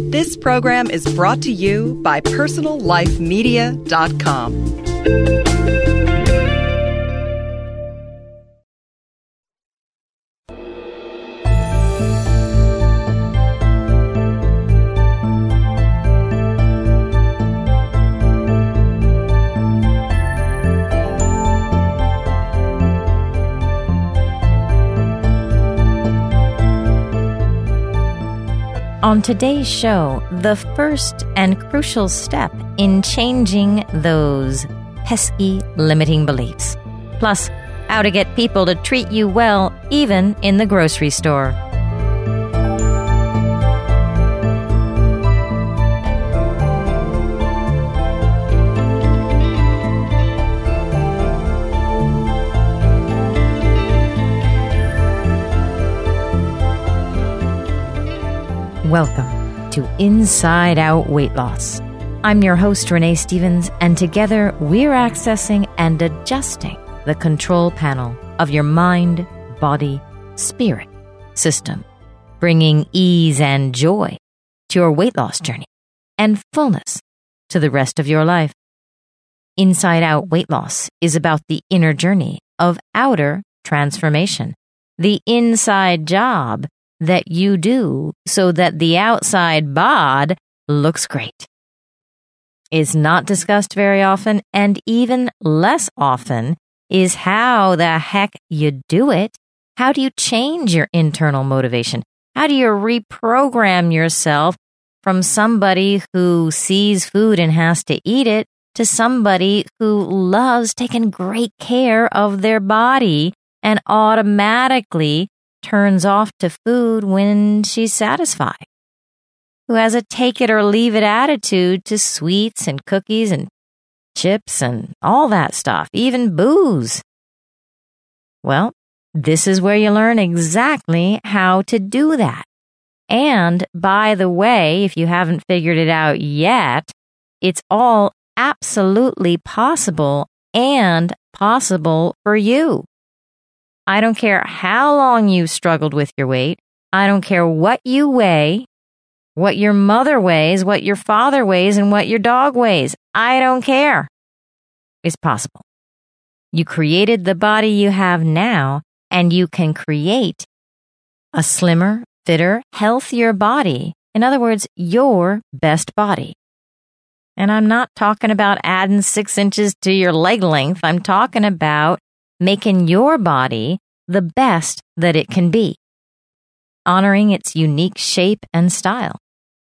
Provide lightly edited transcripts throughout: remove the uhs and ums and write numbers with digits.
This program is brought to you by PersonalLifeMedia.com. On today's show, the first and crucial step in changing those pesky limiting beliefs. Plus, how to get people to treat you well even in the grocery store. Welcome to Inside Out Weight Loss. I'm your host, Renee Stevens, and together we're accessing and adjusting the control panel of your mind, body, spirit system, bringing ease and joy to your weight loss journey and fullness to the rest of your life. Inside Out Weight Loss is about the inner journey of outer transformation, the inside job that you do so that the outside bod looks great. Is not discussed very often, and even less often is how the heck you do it. How do you change your internal motivation? How do you reprogram yourself from somebody who sees food and has to eat it to somebody who loves taking great care of their body and automatically turns off to food when she's satisfied, who has a take it or leave it attitude to sweets and cookies and chips and all that stuff, even booze? Well, this is where you learn exactly how to do that. And by the way, if you haven't figured it out yet, it's all absolutely possible and possible for you. I don't care how long you've struggled with your weight. I don't care what you weigh, what your mother weighs, what your father weighs, and what your dog weighs. I don't care. It's possible. You created the body you have now, and you can create a slimmer, fitter, healthier body. In other words, your best body. And I'm not talking about adding 6 inches to your leg length. I'm talking about making your body the best that it can be, honoring its unique shape and style.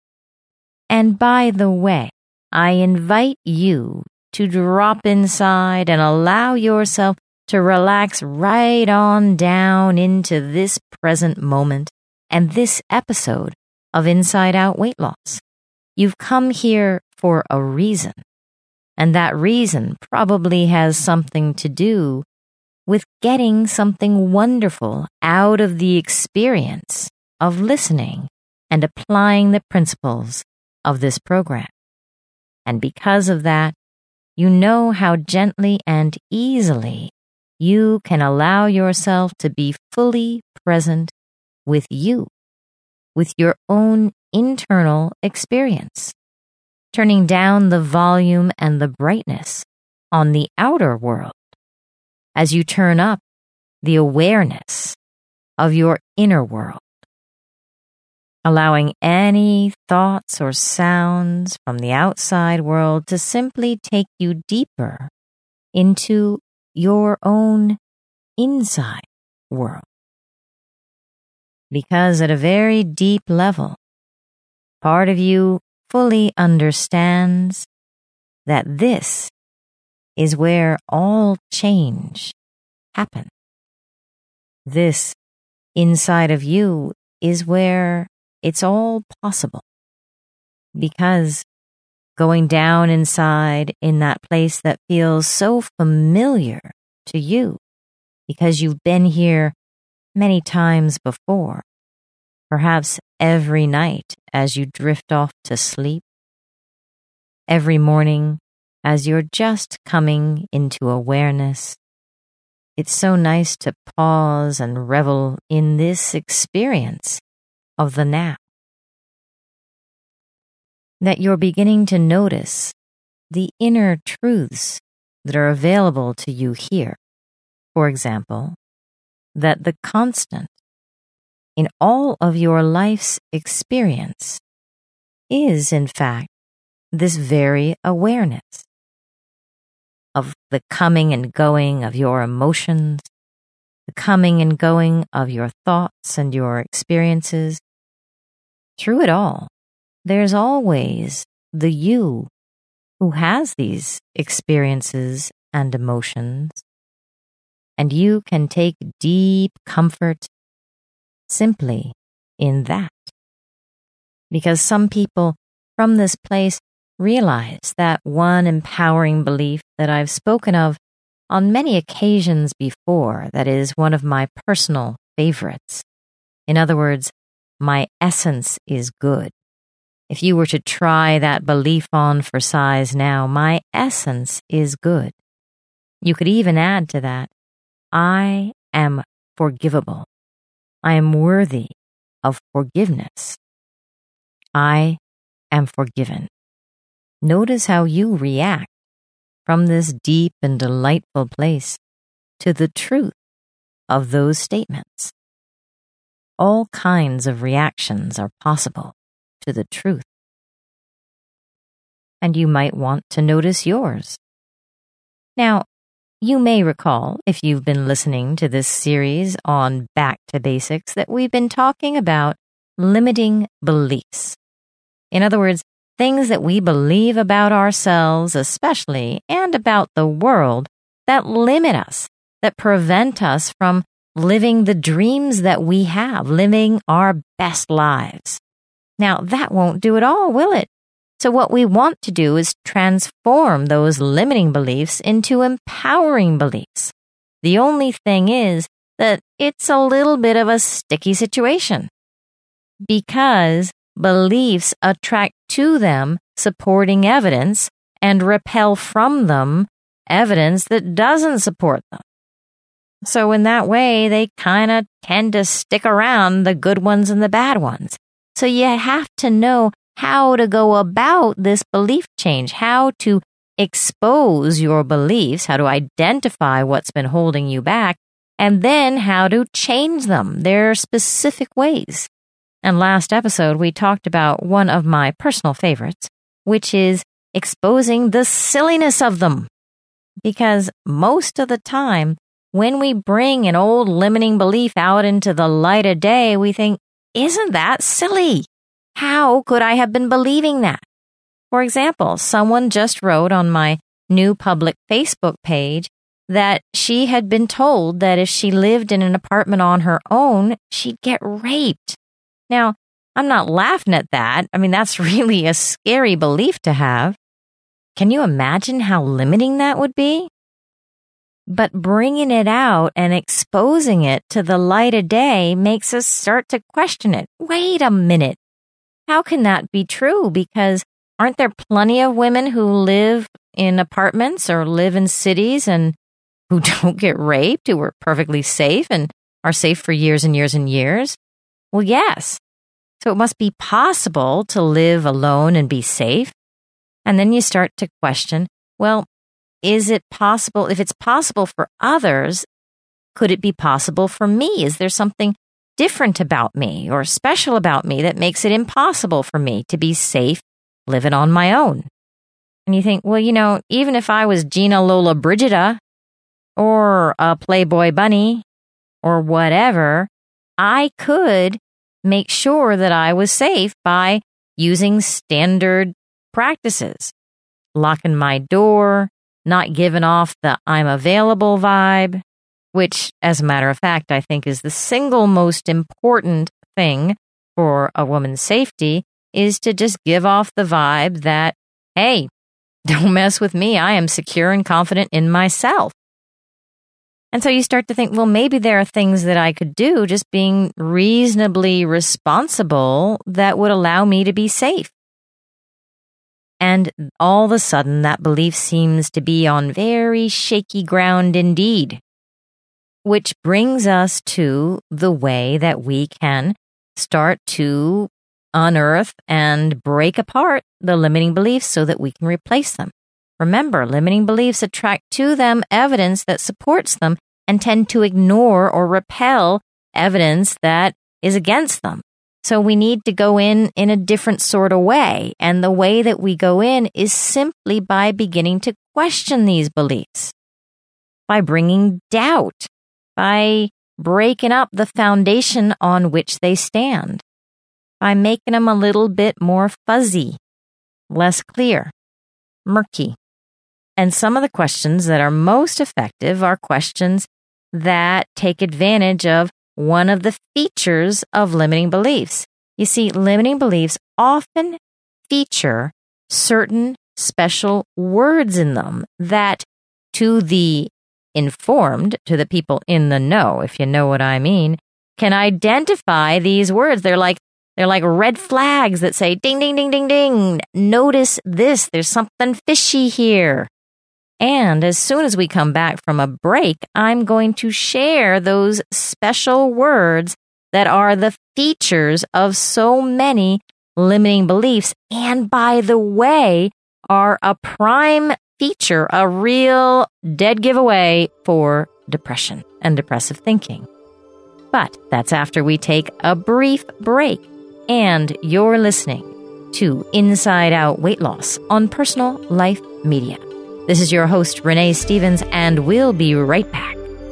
And by the way, I invite you to drop inside and allow yourself to relax right on down into this present moment and this episode of Inside Out Weight Loss. You've come here for a reason, and that reason probably has something to do with getting something wonderful out of the experience of listening and applying the principles of this program. And because of that, you know how gently and easily you can allow yourself to be fully present with you, with your own internal experience, turning down the volume and the brightness on the outer world as you turn up the awareness of your inner world, allowing any thoughts or sounds from the outside world to simply take you deeper into your own inside world. Because at a very deep level, part of you fully understands that this is where all change happens. This inside of you is where it's all possible. Because going down inside in that place that feels so familiar to you, because you've been here many times before, perhaps every night as you drift off to sleep, every morning as you're just coming into awareness. It's so nice to pause and revel in this experience of the now. that you're beginning to notice the inner truths that are available to you here. For example, that the constant in all of your life's experience is, in fact, this very awareness of the coming and going of your emotions, the coming and going of your thoughts and your experiences. Through it all, there's always the you who has these experiences and emotions, and you can take deep comfort simply in that. Because some people from this place realize that one empowering belief that I've spoken of on many occasions before, that is one of my personal favorites. In other words, my essence is good. If you were to try that belief on for size now, my essence is good. You could even add to that, I am forgivable. I am worthy of forgiveness. I am forgiven. Notice how you react from this deep and delightful place to the truth of those statements. All kinds of reactions are possible to the truth. And you might want to notice yours. Now, you may recall, if you've been listening to this series on Back to Basics, that we've been talking about limiting beliefs. In other words, things that we believe about ourselves especially, and about the world, that limit us, that prevent us from living the dreams that we have, living our best lives. Now, that won't do it all, will it? So what we want to do is transform those limiting beliefs into empowering beliefs. The only thing is that it's a little bit of a sticky situation, because beliefs attract to them supporting evidence and repel from them evidence that doesn't support them. So in that way, they kind of tend to stick around, the good ones and the bad ones. So you have to know how to go about this belief change, how to expose your beliefs, how to identify what's been holding you back, and then how to change them. There are specific ways. And last episode, we talked about one of my personal favorites, which is exposing the silliness of them. Because most of the time, when we bring an old limiting belief out into the light of day, we think, isn't that silly? How could I have been believing that? For example, someone just wrote on my new public Facebook page that she had been told that if she lived in an apartment on her own, she'd get raped. Now, I'm not laughing at that. I mean, that's really a scary belief to have. Can you imagine how limiting that would be? But bringing it out and exposing it to the light of day makes us start to question it. Wait a minute. How can that be true? Because aren't there plenty of women who live in apartments or live in cities and who don't get raped, who are perfectly safe and are safe for years and years and years? Well, yes. So it must be possible to live alone and be safe. And then you start to question, well, is it possible? If it's possible for others, could it be possible for me? Is there something different about me or special about me that makes it impossible for me to be safe living on my own? And you think, well, even if I was Gina Lola Brigida or a Playboy bunny or whatever, I could make sure that I was safe by using standard practices, locking my door, not giving off the I'm available vibe, which, as a matter of fact, I think is the single most important thing for a woman's safety, is to just give off the vibe that, hey, don't mess with me. I am secure and confident in myself. And so you start to think, well, maybe there are things that I could do just being reasonably responsible that would allow me to be safe. And all of a sudden, that belief seems to be on very shaky ground indeed, which brings us to the way that we can start to unearth and break apart the limiting beliefs so that we can replace them. Remember, limiting beliefs attract to them evidence that supports them and tend to ignore or repel evidence that is against them. So we need to go in a different sort of way. And the way that we go in is simply by beginning to question these beliefs, by bringing doubt, by breaking up the foundation on which they stand, by making them a little bit more fuzzy, less clear, murky. And some of the questions that are most effective are questions that take advantage of one of the features of limiting beliefs. You see, limiting beliefs often feature certain special words in them that, to the informed, to the people in the know, if you know what I mean, can identify these words. They're like red flags that say, ding, ding, ding, ding, ding. Notice this. There's something fishy here. And as soon as we come back from a break, I'm going to share those special words that are the features of so many limiting beliefs. And by the way, are a prime feature, a real dead giveaway for depression and depressive thinking. But that's after we take a brief break. And you're listening to Inside Out Weight Loss on Personal Life Media. This is your host, Renee Stevens, and we'll be right back.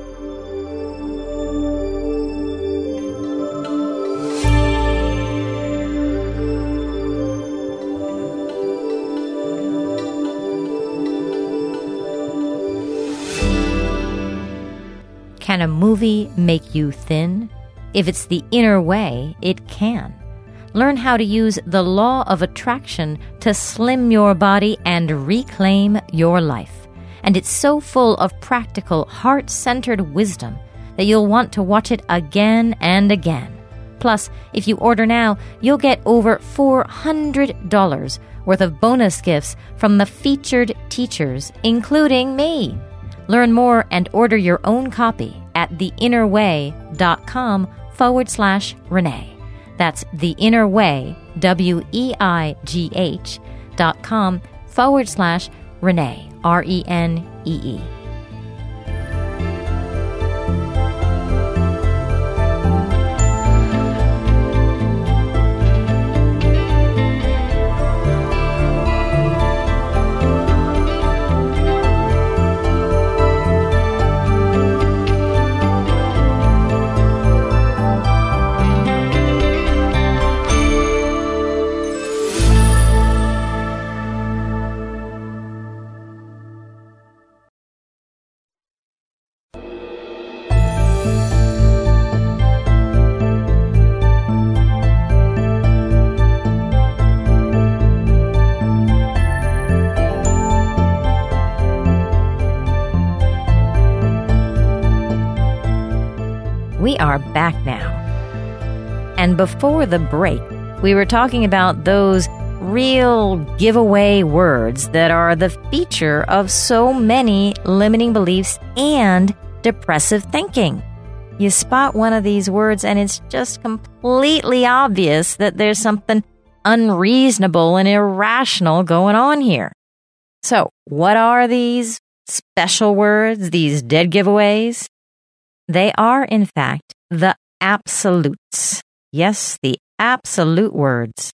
Can a movie make you thin? If it's the inner way, it can. Learn how to use the law of attraction to slim your body and reclaim your life. And it's so full of practical, heart-centered wisdom that you'll want to watch it again and again. Plus, if you order now, you'll get over $400 worth of bonus gifts from the featured teachers, including me. Learn more and order your own copy at theinnerway.com/Renee. That's theinnerway, WEIGH.com/Renee, RENEE. We are back now. And before the break, we were talking about those real giveaway words that are the feature of so many limiting beliefs and depressive thinking. You spot one of these words and it's just completely obvious that there's something unreasonable and irrational going on here. So, what are these special words, these dead giveaways? They are, in fact, the absolutes. Yes, the absolute words.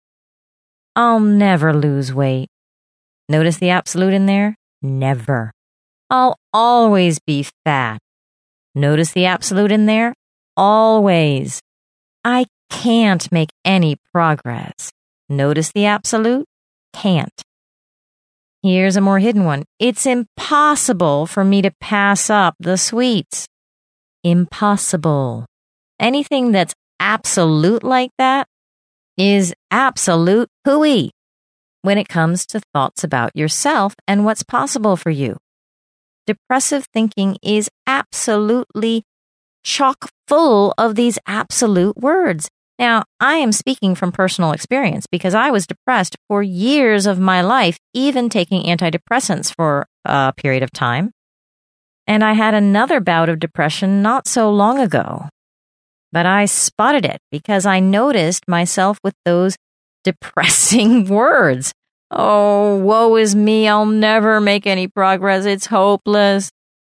I'll never lose weight. Notice the absolute in there? Never. I'll always be fat. Notice the absolute in there? Always. I can't make any progress. Notice the absolute? Can't. Here's a more hidden one. It's impossible for me to pass up the sweets. Impossible. Anything that's absolute like that is absolute hooey when it comes to thoughts about yourself and what's possible for you. Depressive thinking is absolutely chock full of these absolute words. Now, I am speaking from personal experience because I was depressed for years of my life, even taking antidepressants for a period of time. And I had another bout of depression not so long ago. But I spotted it because I noticed myself with those depressing words. Oh, woe is me. I'll never make any progress. It's hopeless.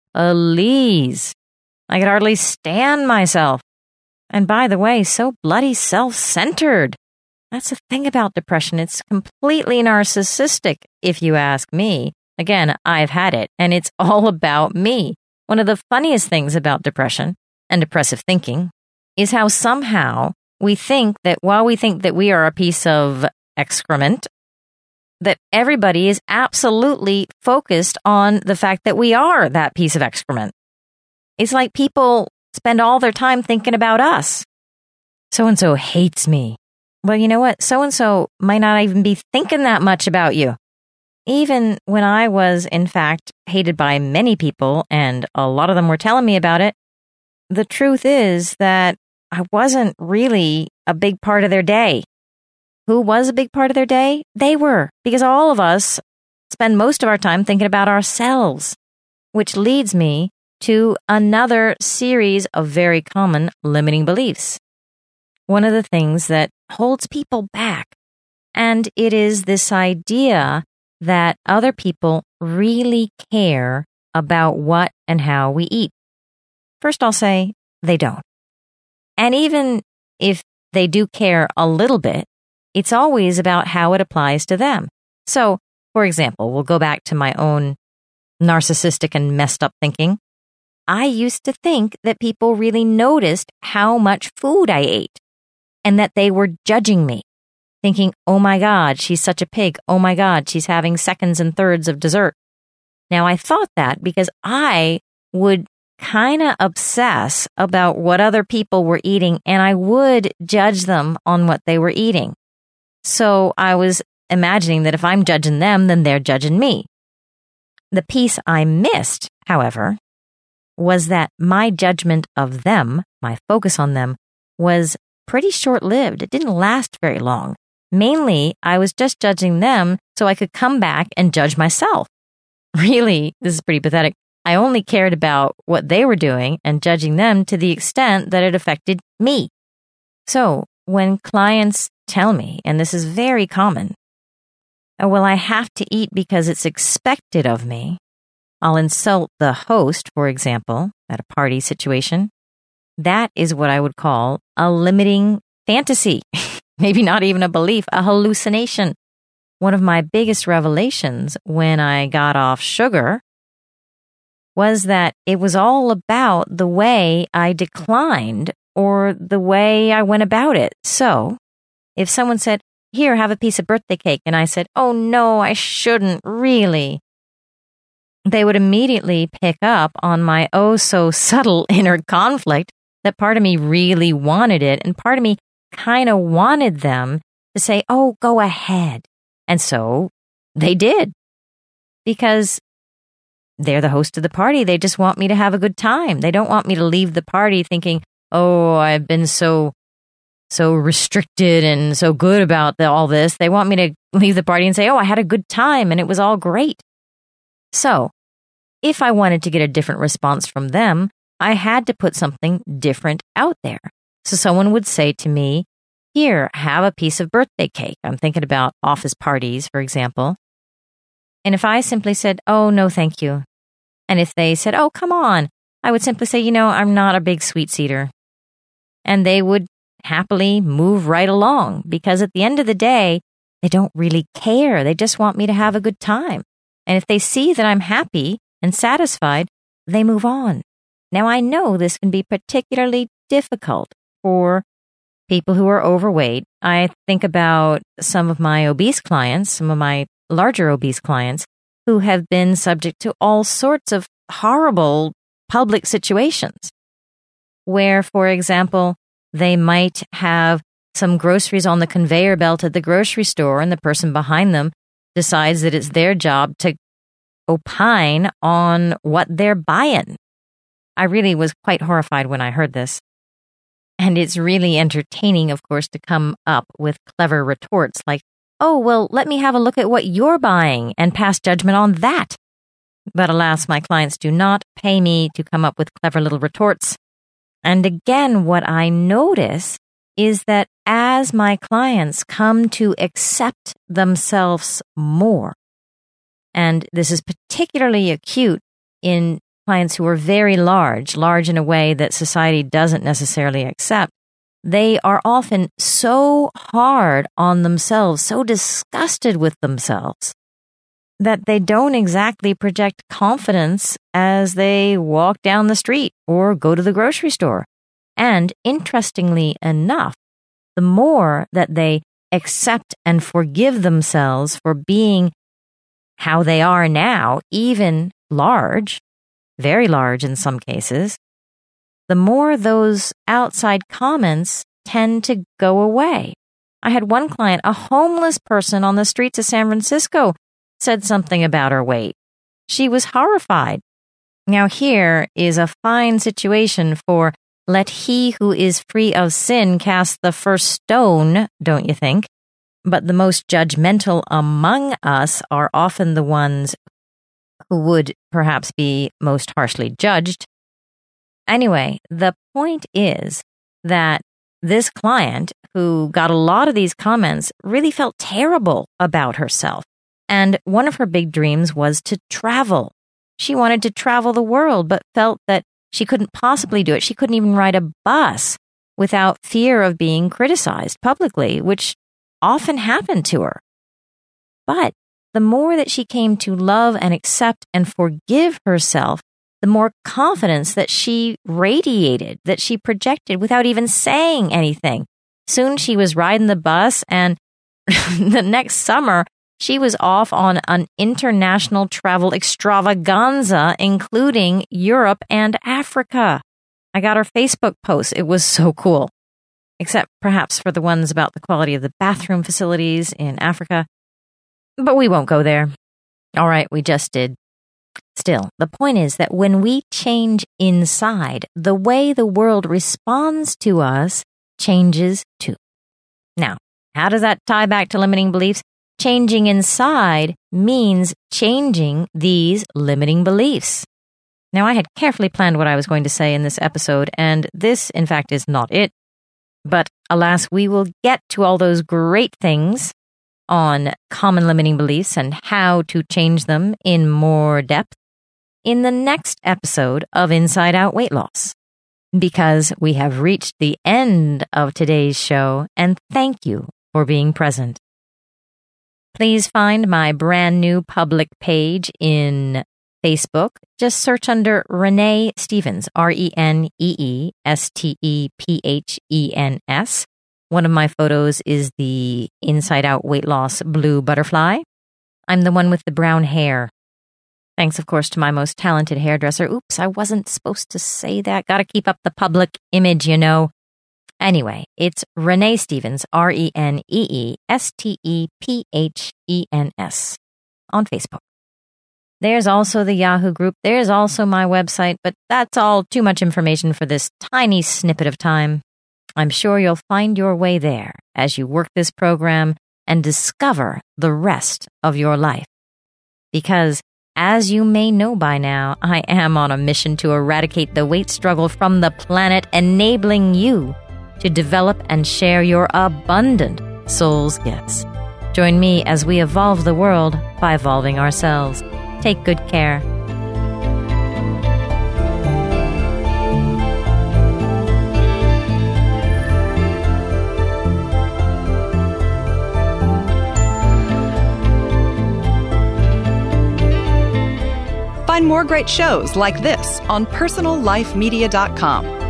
Elise. I could hardly stand myself. And by the way, so bloody self-centered. That's the thing about depression. It's completely narcissistic, if you ask me. Again, I've had it, and it's all about me. One of the funniest things about depression and depressive thinking is how somehow we think that while we think that we are a piece of excrement, that everybody is absolutely focused on the fact that we are that piece of excrement. It's like people spend all their time thinking about us. So-and-so hates me. Well, you know what? So-and-so might not even be thinking that much about you. Even when I was, in fact, hated by many people, and a lot of them were telling me about it, the truth is that I wasn't really a big part of their day. Who was a big part of their day? They were, because all of us spend most of our time thinking about ourselves, which leads me to another series of very common limiting beliefs. One of the things that holds people back, and it is this idea that other people really care about what and how we eat. First, I'll say they don't. And even if they do care a little bit, it's always about how it applies to them. So, for example, we'll go back to my own narcissistic and messed up thinking. I used to think that people really noticed how much food I ate and that they were judging me, thinking, oh my God, she's such a pig. Oh my God, she's having seconds and thirds of dessert. Now, I thought that because I would kind of obsess about what other people were eating, and I would judge them on what they were eating. So I was imagining that if I'm judging them, then they're judging me. The piece I missed, however, was that my judgment of them, my focus on them, was pretty short-lived. It didn't last very long. Mainly, I was just judging them so I could come back and judge myself. Really, this is pretty pathetic. I only cared about what they were doing and judging them to the extent that it affected me. So, when clients tell me, and this is very common, oh, well, I have to eat because it's expected of me, I'll insult the host, for example, at a party situation. That is what I would call a limiting fantasy. Maybe not even a belief, a hallucination. One of my biggest revelations when I got off sugar was that it was all about the way I declined or the way I went about it. So, if someone said, here, have a piece of birthday cake, and I said, oh no, I shouldn't, really, they would immediately pick up on my oh so subtle inner conflict that part of me really wanted it, and part of me kind of wanted them to say, oh, go ahead. And so they did, because they're the host of the party. They just want me to have a good time. They don't want me to leave the party thinking, oh, I've been so restricted and so good about all this. They want me to leave the party and say, oh, I had a good time and it was all great. So if I wanted to get a different response from them, I had to put something different out there. So someone would say to me, here, have a piece of birthday cake. I'm thinking about office parties, for example. And if I simply said, oh, no, thank you. And if they said, oh, come on, I would simply say, I'm not a big sweets eater. And they would happily move right along, because at the end of the day, they don't really care. They just want me to have a good time. And if they see that I'm happy and satisfied, they move on. Now, I know this can be particularly difficult for people who are overweight. I think about some of my obese clients, some of my larger obese clients who have been subject to all sorts of horrible public situations where, for example, they might have some groceries on the conveyor belt at the grocery store and the person behind them decides that it's their job to opine on what they're buying. I really was quite horrified when I heard this. And it's really entertaining, of course, to come up with clever retorts like, oh, well, let me have a look at what you're buying and pass judgment on that. But alas, my clients do not pay me to come up with clever little retorts. And again, what I notice is that as my clients come to accept themselves more, and this is particularly acute in clients who are very large in a way that society doesn't necessarily accept, they are often so hard on themselves, so disgusted with themselves, that they don't exactly project confidence as they walk down the street or go to the grocery store. And interestingly enough, the more that they accept and forgive themselves for being how they are now, even large, very large in some cases, the more those outside comments tend to go away. I had one client, a homeless person on the streets of San Francisco, said something about her weight. She was horrified. Now here is a fine situation for let he who is free of sin cast the first stone, don't you think? But the most judgmental among us are often the ones who would perhaps be most harshly judged. Anyway, the point is that this client who got a lot of these comments really felt terrible about herself. And one of her big dreams was to travel. She wanted to travel the world, but felt that she couldn't possibly do it. She couldn't even ride a bus without fear of being criticized publicly, which often happened to her. But the more that she came to love and accept and forgive herself, the more confidence that she radiated, that she projected without even saying anything. Soon she was riding the bus, and the next summer, she was off on an international travel extravaganza, including Europe and Africa. I got her Facebook post. It was so cool. Except perhaps for the ones about the quality of the bathroom facilities in Africa. But we won't go there. All right, we just did. Still, the point is that when we change inside, the way the world responds to us changes too. Now, how does that tie back to limiting beliefs? Changing inside means changing these limiting beliefs. Now, I had carefully planned what I was going to say in this episode, and this, in fact, is not it. But alas, we will get to all those great things on common limiting beliefs and how to change them in more depth in the next episode of Inside Out Weight Loss. Because we have reached the end of today's show, and thank you for being present. Please find my brand new public page in Facebook. Just search under Renee Stevens, ReneeStephenS. One of my photos is the Inside Out Weight Loss blue butterfly. I'm the one with the brown hair. Thanks, of course, to my most talented hairdresser. Oops, I wasn't supposed to say that. Gotta keep up the public image, you know. Anyway, it's Renee Stevens, ReneeStephenS on Facebook. There's also the Yahoo group. There's also my website, but that's all too much information for this tiny snippet of time. I'm sure you'll find your way there as you work this program and discover the rest of your life. Because, as you may know by now, I am on a mission to eradicate the weight struggle from the planet, enabling you to develop and share your abundant soul's gifts. Join me as we evolve the world by evolving ourselves. Take good care. Find more great shows like this on PersonalLifeMedia.com.